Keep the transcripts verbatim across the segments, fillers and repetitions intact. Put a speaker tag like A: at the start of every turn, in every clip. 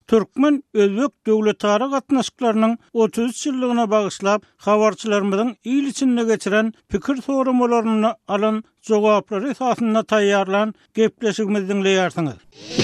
A: Türkmen Özbek döwletara gatnaşyklarynyň otuz üç ýyllygyna bagyşlap habarçylarymyzyň il içinde geçiren pikir sorumlaryny alan jogaplary esasynda taýýarlan gepleşigimizi dinleýärsiňiz.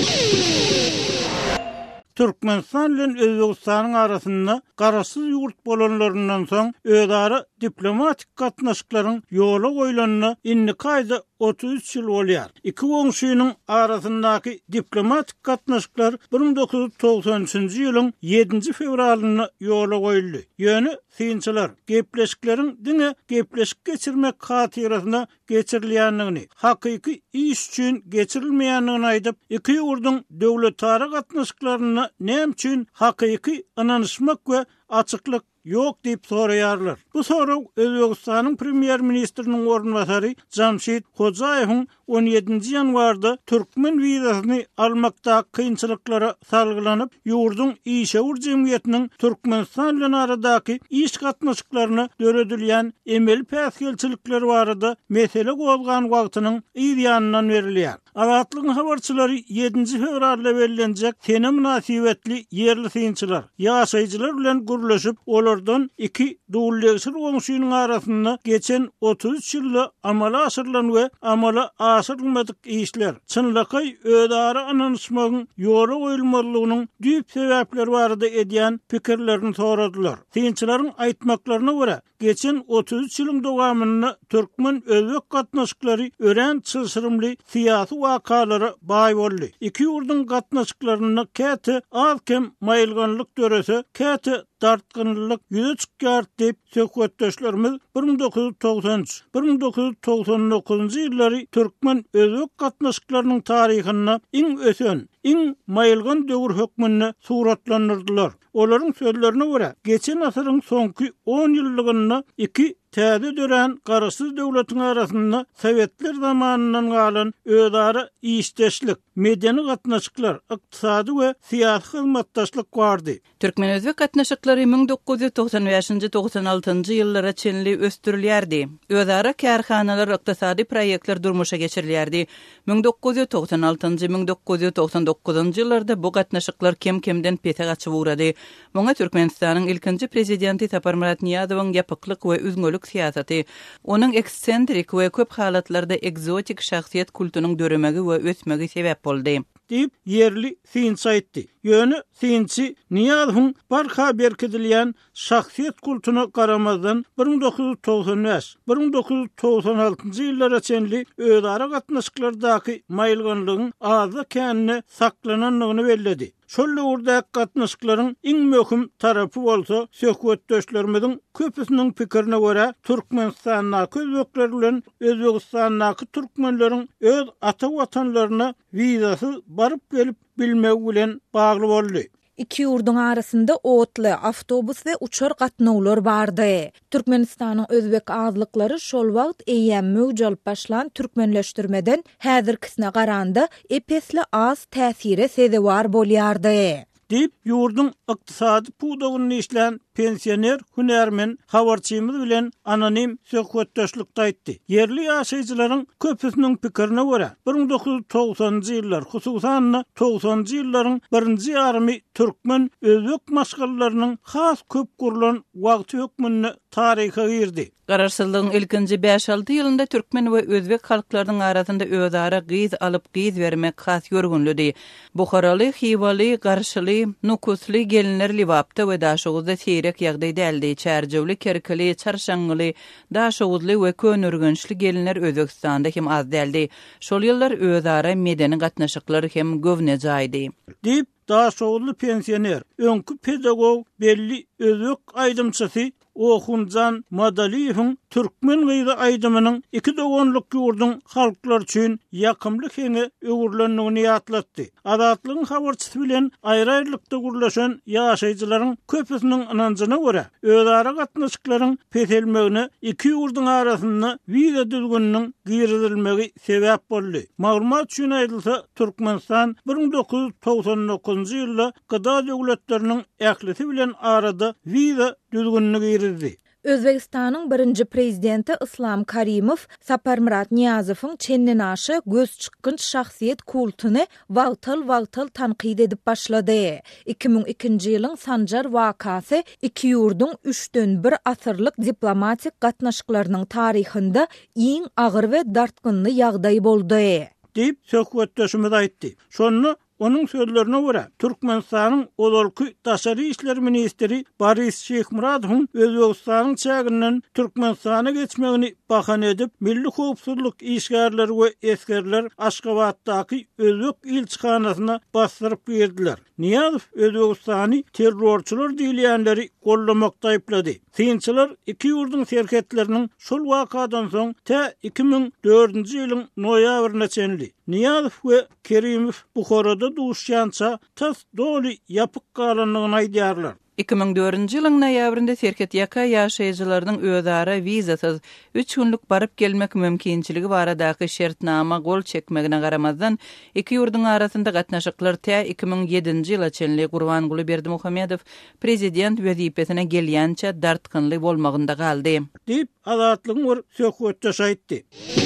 A: Türkmenistan bilen Özbegistanyň arasynda garaşsyz ýurt bolanlaryndan soň öýdary diplomatik gatnaşyklaryň ýola goýulanyny inni kaýda otuz üç ýyl bolýar. Iki goňşuýynyň arasyndaky diplomatik gatnaşyklar bir ming dokuz ýuz togson üçinji ýylyň ýedinji fevralyna ýola goýuldy. Ýöne synçylar gepleşikleriň diňe gepleşik geçirmek hatirasyna geçirilýändigini, hakyky iş üçin geçirilmeýändigini aýdyp, iki ýurduň döwletara gatnaşyklaryny näme üçin hakyky ananyşmak we açyklyk yok diýip soraýarlar. Bu soraw Özbegistanyň premier ministriniň ornbasary Jamşid Hojaýewiň on ýedinji ýanwarda türkmen wizasyny almakda kynçylyklara salgylanyp, ýurdun işewur jemgyýetiniň Türkmenistan bilen aradaky iş gatnaşyklaryny döredilýän emel päsgelçilikleri barada mesele gozgan wagtynyň ýanyndan berilýär. Azatlygyň habarçylary ýedinji fevralda berilenjek tene münasibetli yerli synçylar, ýaşaýjylar bilen gürleşip olardan iki dowletçil goňşuýynyň arasynda geçen otuz üç ýylda amala aşyrylan we amala aşyrylmadyk işler, çynlyky öýdary ananyşmagyň ýola goýulmalygynyň düýp sebäpleri barada edýän pikirlerini soradylar. Synçylaryň aýtmaklaryna görä, geçen otuz üç ýylyň dowamyny türkmen özbek gatnaşyklary ören çylşyrymly syýasy wakalary baý boldy. Iki ýurdun gatnaşyklaryny käte az-kem maýylganlyk dörese, käte dartgınlyk ýüze çykýar diýip söhbetdeşlerimiz bir ming dokuz ýuz togson üç bir ming dokuz ýuz togson dokuzynjy ýyllary türkmen özbek gatnaşyklarynyň taryhyna iň ösen, iň maýylgan döwür hökmünde suratlandyrdylar. Olaryň sözlerine görä, geçen asyryň soňky on ýyllygyna iki täze dören garaşsyz döwletiň arasynda Sowetler zamanyndan galan öýdary işdeşlik, medeni gatnaşyklar, ykdysady we syýasy hyzmatdaşlyk bardy.
B: Türkmen özbek gatnaşyklary bir ming dokuz ýuz togson beşinji togson altynjy ýyllara çenli östürilýärdi. Öýdary kärhanalar, ykdysady proýektler durmuşa geçirilýärdi. bir ming dokuz ýuz togson altynjy bir ming dokuz ýuz togson dokuzynjy ýyllarda bu gatnaşyklar kem-kemden pete gaçyp urady. Muňa Türkmenistanyň ilkinji prezidenti Saparmurat Niýazowyň ýapyklyk we üzgünlik siýasaty, onuň eksentrik we köp halatlarda egzotik şahsiýet kultunyň döremegi we ösmegi sebäp boldy
A: diýip yerli synçy aýtdy. Ýöne synçy Niýazowyň barha berkidilýän şahsiýet kultuny garamazdan bir ming dokuz ýuz togson beş bir ming dokuz ýuz togson altynjy ýyllara çenli öýdary gatnaşyklardaky maýylganlygyň aza känine saklananlygyny belledi. Şol urda gatnaşyklaryň iň möhüm tarapy bolsa, söhbetdeşlerimiziň köpüsiniň pikirini görä, Türkmenistanyň özbekler bilen Özbegistanyň türkmenleriň öz ata watanlaryna wizasy baryp gelip bilmegi bilen bagly boldy.
C: İki ýurdun arasynda otly, awtobus we uçar gatnawlar bardy. Türkmenistanyň özbek azlyklary şol wagt eýem möwjal başlan türkmenleşdirmeden häzirkisine garanda epesli az täsire sezewar bolýardy.
A: Diýip ýurdun ykdysady puwdagyny işlän pensioner hünärmen habarçymyz bilen anonim söhbetdeşlikde aýtdy. Yerli ýaşaýjylaryň köpüsiniň pikirini görä, bir ming dokuz ýuz togsonjy ýyllar, hususan togsonjy ýyllaryň birinji ýarymy türkmen özbek maşgallarynyň has köp gurulan wagty hökmüne taryha girdi.
B: Garaşsyzlygyň ilkinji beş alty ýylynda türkmen we özbek halklarynyň arasynda öýdary gyz alyp gyz bermek has ýörgünlüdi. Buharaly, Hiwaly, Garşyly, Nukusly gelinler Liwapda we daşygda seýrek ýagdaýda elde çärjewli, Kerkeli, Çarşangyly, daşygly we könürgençli gelinler Özbekistanda hem az deldi. Şol ýyllar öýdary medeni gatnaşyklar hem gowne jaýdy.
A: Diýip daşygly pensioner, öňkü pedagog belli özbek aýdymçysy Oxunjan Madaliýewiň türkmen gyzy aýdymynyň iki dogonlyk ýurdun halklar üçin ýakymly hene öwürlendigini ýatlatdy. Azatlygyň habarçysy bilen aýry-aýrylykda gurlaşan ýaşaýjylaryň köpüsiniň ananjyna görä, öýdary gatnaşyklaryň peselmegine iki ýurdun arasynda wiza düzgüniniň girizilmegi sebäp boldy. Maglumat üçin aýdylsa, Türkmenistan bir ming dokuz ýuz togson dokuzynjy ýylda gyda döwletleriniň ählisi bilen arada wiza düzgünlügi girizdi.
C: Özbegistanyň birinji prezidenti Islam Karimov Saparmurat Niyazowyň çenden aşy göz çykynç şahsiýet kultuny wagtal-wagtal tanqid edip başlady. iki ming ikinji ýylyň Sanjar wakasy iki ýurdun üçden bir asyrlyk diplomatik gatnaşyklarynyň taryhynda iň agyr we dartgynly ýagdaý boldy.
A: Deyip söhbetdeşimiz aýtdy. Şonu onun sözlerine göre Türkmenistan'ın Ololky Daşary işler ministri Boris Şeýhmuradowyň Özbegistanyň çägininden Türkmenistana geçmegini bahane edip milli howpsuzlyk işgärleri we eskerler Aşgabatdaky Özbek ilçihanasyna bastyryp berdiler. Niyazow Özbegistany terrorçular diýilýänleri gollamakda aýplady. Synçylar iki ýurdun serhetleriniň şol wakadan soň te iki ming dördünji ýylyň noýabryna çenli. Niyazow we Kerimow Buharada duşýança tas doli ýapyk galanlygyny aýdýarlar.
B: iki ming dördünji ýylyň noýabrynda serket ýaka ýaşaýjylarynyň özara wizasyz üç günlük baryp gelmek mümkinçiligi baradaky şertnama gol çekmegine garamazdan iki ýurdun arasynda gatnaşyklar te iki ming ýedinji ýyla çenli Gurbanguly Berdimuhammedow prezident wezipesine gelýänçe dartgynly bolmagynda galdy.
A: Diýip Azatlygyň bir söhbetdeş aýtdy.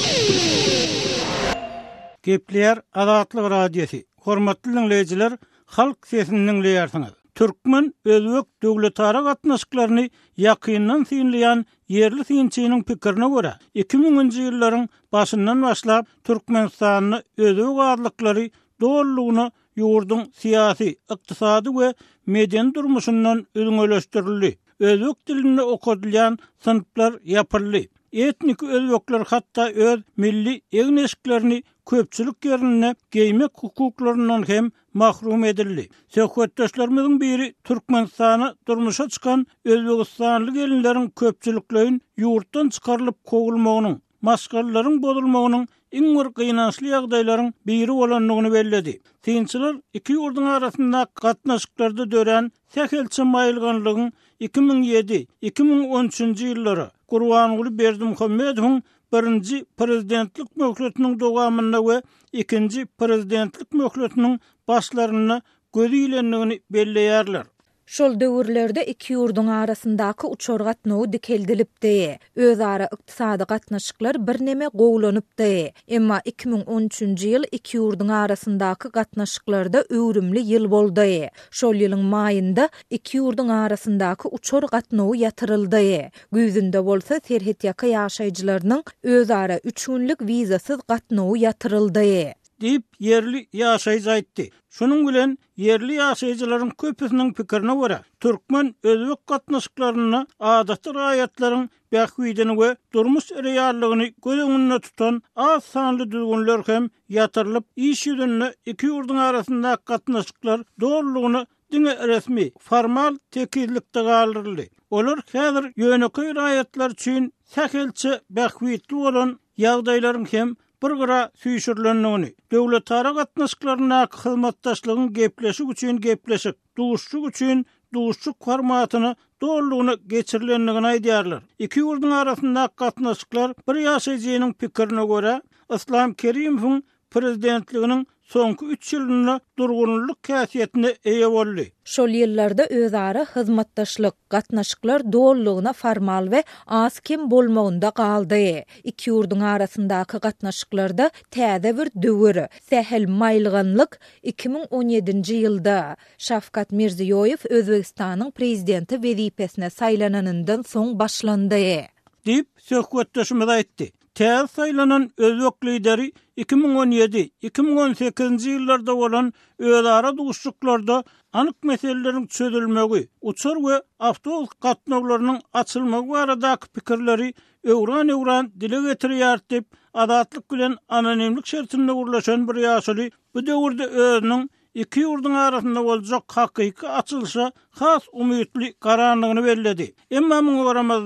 A: Gepler Azatlyk radiosi. Hormatly dinleyijiler, halk sesini dinleýärsiňiz. Türkmen özbek döwletara gatnaşyklaryny ýakyndan synlayan yerli synçynyň pikirine görä iki minginji ýyllaryň başyndan başlap Türkmenistanyň özbek adlyklary doğrulugyny ýurdun siýasy, ykdysady we median durmuşyndan öňeleşdirildi. Özbek dilinde okudylýan sınıflar ýapyldy. Etnik özbekler hatta öz milli egneşiklerini köpçülük yerine geymek hukuklarından hem mahrum edildi. Söhbetdeşlerimiziň biri Türkmenistana durmuşa çıkan Özbegistanly gelinlerin köpçülüklerin yurtdan çıkarılıp kogulmagynyň, maskalaryň bozulmagynyň iň bir gynançly ýagdaýlaryň biri bolanlygyny belledi. Synçylar iki ýurdun arasynda gatnaşyklarda dören sähelçe maýylganlygyň iki ming ýedi - iki ming on üçinji ýyllary Gurbanguly Berdimuhammedowyň birinji prezidentlik möhletiniň dowamyna we ikinji prezidentlik möhletiniň başlaryna gözi ilenligini belleýärler.
C: Şol döwürlerde iki ýurdun arasyndaky uçar gatnawy dikeldilipdi. Özara ykdysady gatnaşyklar bir neme gowlanypdy. Emma iki ming on üçinji ýyl iki ýurdun arasyndaky gatnaşyklarda öwrümli ýyl boldy. Şol ýylyň maýynda iki ýurdun arasyndaky uçar gatnawy ýatyryldy. Güýzünde bolsa serhet ýaka ýaşaýjylarynyň özara üç günlük wizasyz gatnawy ýatyryldy.
A: Deyip yerli ýaşaýjy aýtdy. Şunun bilen yerli ýaşaýjylaryň köpüsiniň pikirine görä Türkmen özbek gatnaşyklaryny adatly raýatlaryň bähwidini we durmuş reallygyny göz öňünde tutan az sanly düzgünler hem ýatyrylyp iş ýüzünde iki ýurdun arasynda gatnaşyklar doğrulugyny diňe resmi formal tekizlikde galdyryldy. Olar häzir ýönekeý raýatlar üçin sähelçe bähwidli bolan ýagdaýlaryň hem bir gara süýşürlendigini, döwletara gatnaşyklaryna hyzmatdaşlygyň gepleşik üçin gepleşik, duşçuk üçin duşçuk formatyny doğrulugyny geçirilendigini aýdýarlar. Iki ýurdun arasynda gatnaşyklar bir ýaşaýjynyň pikirine görä Islam Kerimowyň prezidentliginiň soňky üç ýylyna durgunlyk käsiýetine eýe boldy.
C: Şol ýyllarda özara hyzmatdaşlyk gatnaşyklar doğrulugyna formal we az kim bolmagynda galdy. Iki ýurdun arasyndaky gatnaşyklarda täze bir döwür, sähel maýylganlyk iki ming on ýedinji ýylda Şafkat Mirziýoýew Özbegistanyň prezidenti wezipesine saýlananyndan soň başlandy.
A: Diýip söhbetdeşimiz aýtdy. Täze saýlanan özbek lideri iki ming on ýedi - iki ming on sekizinji ýyllarda bolan özara duşçuklarda anyk meseleleriň çözülmegi, uçar we awtobus gatnawlarynyň açylmagy baradaky pikirleri öwran-öwran dile getirýär diýip adatlyk bilen anonimlik şertinde gurlaşan bir ýaşaly bu döwürde özüniň iki ýurdun arasynda boljak hakyky açylşa has umytly garanlygyny belledi. Emma muňa garamazdan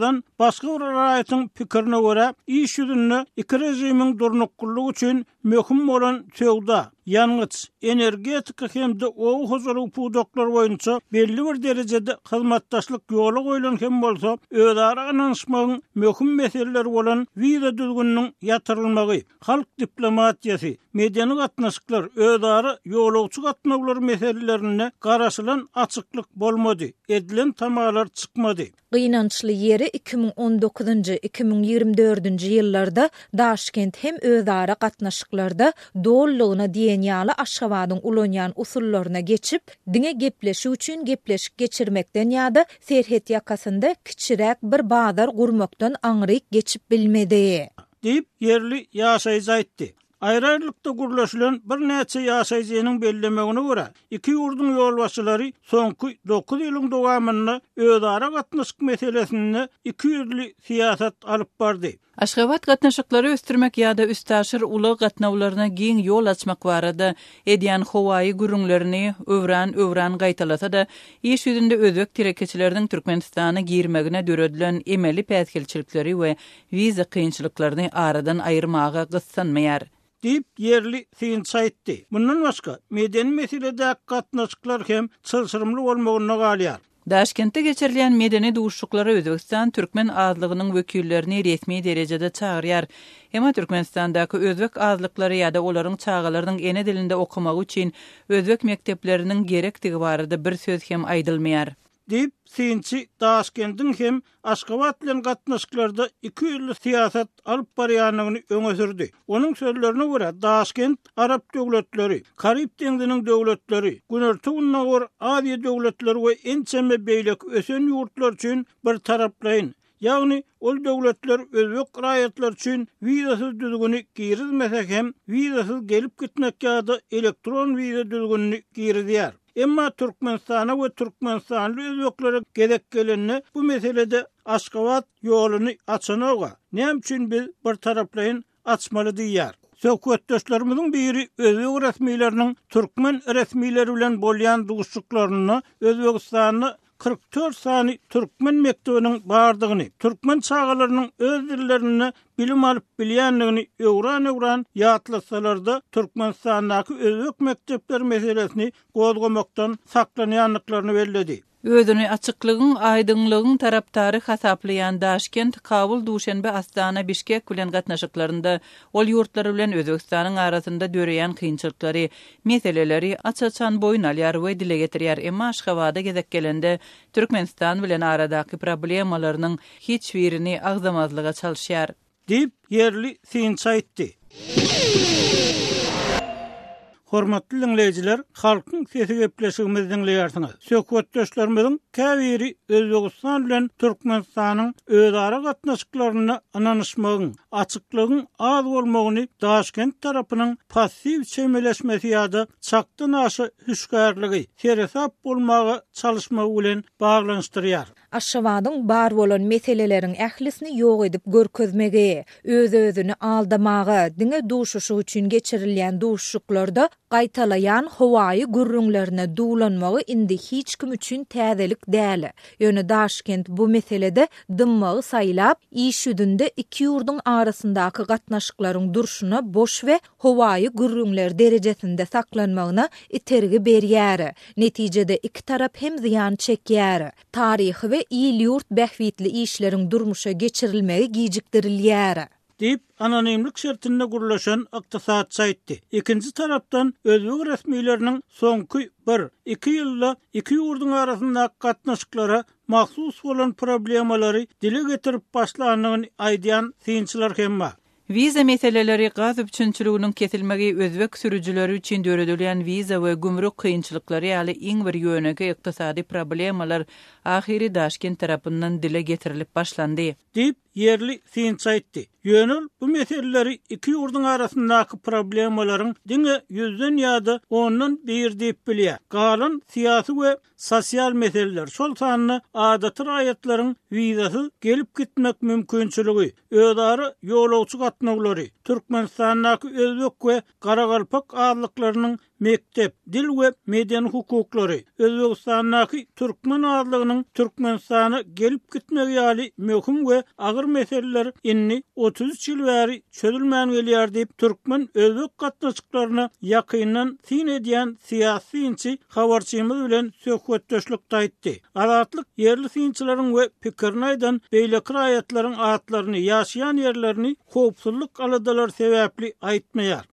A: başga bir raýatyň pikirine görä iş ýüzünde iki rejimiň durnuklugy üçin möhüm bolan söwda, ýanyç, energetika hemde ow huzuru pudoklar boýunça belli bir derejede hyzmatdaşlyk ýoly goýulan hem bolsa, özara anlaşmagyň möhüm meseleleri bolan wiza düzgünniň ýatyrylmagy, halk diplomatiýasy, mediany gatnaşyklar, özara ýolagçy gatnaşyklar meselelerine garaşylan açyklyk bolmady, edilen tamalar çykmady.
C: Gynançly ýeri iki ming on dokuzunji iki ming ýigrimbi dördünji ýyllarda Daşkent hem özara gatnaşyklarda dollugyna diýen ýaly Aşgabatyň ulanýan usullaryna geçip, diňe gepleşi üçin gepleşik geçirmekden ýa-da serhet ýakasynda kiçirek bir bazar gurmakdan aňryk geçip bilmedi.
A: Diýip yerli ýaşaýjy aýtdy. Aýrarlykda gurlaşylan bir näçe ýaşaýjynyň bellemegine görä, iki ýurduň ýolbaşçylary soňky dokuz ýylyň dowamynda özara gatnaşyk meselesini iki ýüzli siýasat alyp bardy.
B: Aşgabat gatnaşyklary östürmek ýa-da üstaşyr uly gatnawlaryna giň ýol açmak barada edýän howaý gürüňlerini övran-övran gaýtalasa da, iş ýüzünde özbek tirekeçileriniň Türkmenistana girmegine döredilen emeli päsgelçilikleri we wiza kynçylyklaryny aradan aýyrmaga gyssanmaýar.
A: Diýip yerli synç aýtdy. Bundan başga medeni meselede gatnaşyklar hem çylşyrymly bolmagyna galýar.
B: Daşkentde geçirilen medeni duşuşuklara Özbekistan Türkmen azlygynyň wekillerini resmi derejede çağırýar. Emma Türkmenistandaky özbek azlykları ýa-da olaryň çağalarynyň ene dilinde okumagy üçin özbek mekdepleriniň gerektigi barada bir söz hem aýdylmaýar.
A: Diýip synçy Daşkentdiň hem Aşgabat bilen gatnaşyklarda iki ýylly siýasat alyp barýanyny öňe sürdi. Onuň sözlerine görä Daşkent Arap döwletleri, Karib deňziniň döwletleri, Günerti Unnawar Aziýa döwletleri we ençeme beýlek ösen ýurtlar üçin bir taraplaýyn. Ýagny ol döwletler özbek raýatlar üçin wizasyz düzgüni girizmesek hem wizasyz gelip gitmek ýa-da elektron wiza düzgünini girizýär. Emma Türkmenistana we Türkmenistanly özbeklere gerek gelenine bu meselede Aşgabat ýoluny açanaga näme üçin biz bir taraplaýyn açmaly diýär. Söhbetdaşlarymyzyň biri özbek resmiýetleriniň Türkmen resmiýetleri bilen bolýan duşuşyklaryny Özbekistanyny kırk dört sany Türkmen mektebiniň bardygyny, Türkmen çağalarynyň öz dillerini bilim alyp bilýänligini öwran-öwran ýatlasalarda Türkmenistandaky özbek mektepleri meselesini gozgamakdan saklanýanlyklaryny belledi.
B: Özüni açyklygyň, aýdynlygyň tarapdary hasaplayan Daşkent, Kabul, Duşanbe, Astana, Bişkek bilen gatnaşyklarynda ol ýurtlary bilen Özbekistanyň arasynda döreýän kynçylyklary, meseleleri açaçan boyun alýar we dile getirýär. Emma Aşgabada gezek gelende Türkmenistan bilen aradaky problemalarynyň hiç birini agzamazlyga çalyşýar.
A: Diýip yerli synç aýtdy. Hormatly dinleyijiler, halkyň sesi gepleşigimizi dinleýärsiňiz. Söhbetdaşlarymyzyň käbiri Özbegistan bilen Türkmenistanyň özara gatnaşyklaryny ananyşmagyň, açyklygyň az bolmagyny Daşkent tarapynyň passiw çemeleşmesi ýa-da çakdan aşy hüşgärligi, seresap bolmagy çalyşmagy bilen baglanşdyrýar.
C: Aşgabatyň bar bolan meseleleriň ählisini ýok edip görkezmegi, öz-özüni aldamagy, diňe duşuşy üçin geçirilýän duşuşyklarda gaýtalayan howaý gürrüňlerine dulanmagy indi hiç kim üçin täzelik däl. Ýöne Daşkent bu meselede dymmagy saýlap, iş ýüzünde iki ýurduň arasyndaky gatnaşyklaryň durşuna boş we howaý gürrüňler derejesinde saklanmagyna itergi berýär. Netijede iki tarap hem ziýan çekýär. Taryhy we il ýurt bähwitli işleriň durmuşa geçirilmegi gijikdirilýär.
A: Diýip anonimlik şertinde gurlaşan ykdysatçy aýtdy. Ikinji tarapdan özbek resmiýetleriniň soňky bir iki ýylda iki ýurduň arasyndaky gatnaşyklara mahsus bolan problemalary dile getirip başlanyny aýdýan synçylar hem bar.
B: Viza meseleleri gaz üçinçiliginiň kesilmegi özbek sürücüleri üçin döredilen viza we gümrük kynçylyklary ýaly iň bir ýönege ykdysady problemalar ahiri Daşkent tarapyndan dile getirilip başlandy.
A: Diýip yerli synçy aýtdy. Ýönül bu meseleleri iki ýurdun arasyndaky problemalaryň diňe yüzden ýa-da ondan bir diýip bilýär. Galan syýasy we sosial meseleler şol sanyny adaty raýatlaryň wizasy gelip gitmek mümkinçiligi, öýdary ýolagçy gatnawlary, Türkmenistandaky özbek we garagalpak adlyklarynyň mektep, dil we median hukuklary, Özbegistandaky türkmen adlygynyň Türkmenistana gelip gitmek ýaly möhüm we agyr meseleler inni otuz üç ýyl bäri çözülmän gelýär diýip türkmen özbek gatnaşyklaryna ýakyndan tin edýän syýasyçy habarçymyz bilen söhbetdeşlik aýtdy. Adatlyk yerli synçylaryň we pikirini aýdan beýleki raýatlaryň atlaryny, ýaşaýan ýerlerini howpsuzlyk aladalar sebäpli aýtmaýar.